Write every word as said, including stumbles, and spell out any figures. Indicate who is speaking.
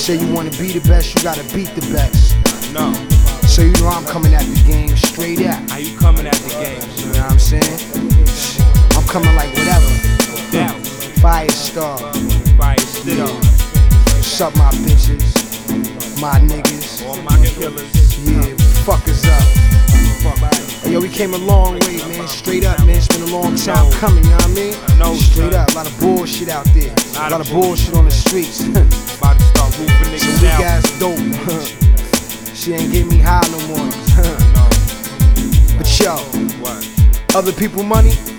Speaker 1: say you wanna be the best, you gotta beat the best.
Speaker 2: No.
Speaker 1: So you know I'm coming at the game straight up.
Speaker 2: How you coming at the game?
Speaker 1: You know what I'm saying? I'm coming like whatever.
Speaker 2: Down.
Speaker 1: Fire star.
Speaker 2: Fire still.
Speaker 1: What's up, my bitches? My niggas.
Speaker 2: All my killers.
Speaker 1: Yeah, fuckers up. Hey, yo, we came a long way, man. Straight up, man. It's been a long time coming, you know what I mean?
Speaker 2: I know,
Speaker 1: Straight
Speaker 2: son.
Speaker 1: up, a lot of bullshit out there. A lot of bullshit on the streets.
Speaker 2: About to start roofing
Speaker 1: Some
Speaker 2: niggas
Speaker 1: weak
Speaker 2: out.
Speaker 1: ass dope. She ain't get me high no more.
Speaker 2: No.
Speaker 1: But yo,
Speaker 2: What?
Speaker 1: other people money,